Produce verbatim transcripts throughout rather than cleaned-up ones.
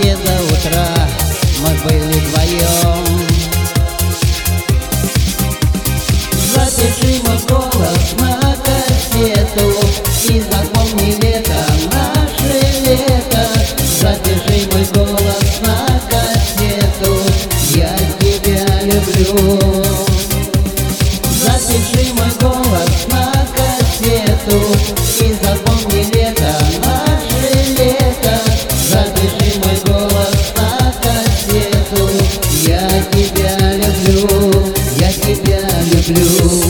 вместе до утра мы были вдвоем. Запиши мой голос на кассету и запомни лето, наше лето. Запиши мой голос на кассету, я тебя люблю. Запиши мой голос на кассету и запомни лето, наше лето. Запиши мой голос на кассету, я тебя люблю, я тебя люблю.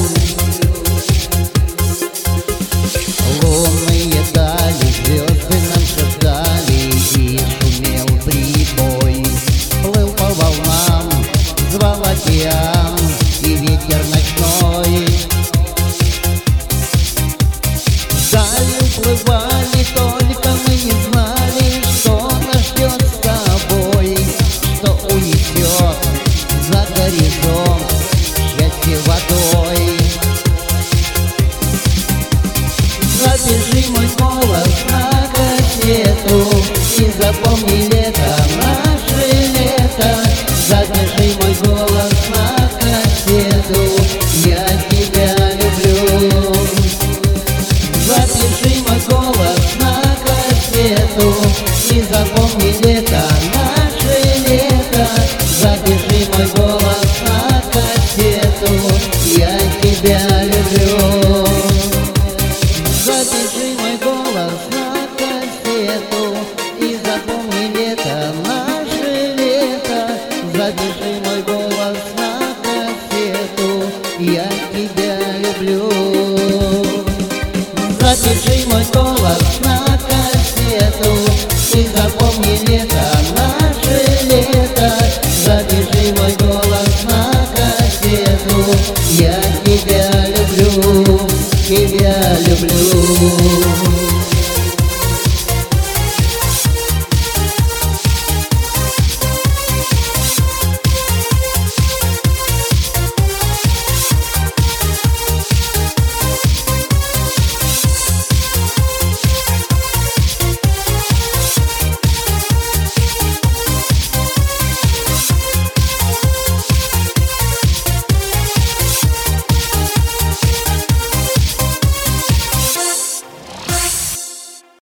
Лунные дали, звезды нам шептали, и шумел прибой. Плыл по волнам, звал океан и ветер ночной. Вдаль уплывали, только мы не знали, что нас ждет с тобой, что унесет за горизонт счастье водой. Запиши мой голос на кассету и запомни лето, наше лето. Запиши мой голос на кассету, я тебя люблю. Запиши мой голос на кассету и запомни лето, наше лето. Запиши мой голос на кассету, я тебя люблю. Запиши мой голос на кассету и запомни лето, наше лето. Запиши мой голос на кассету, я тебя люблю. Запиши мой голос на кассету и запомни лето, наше лето. Запиши мой голос на кассету, я тебя люблю, тебя люблю.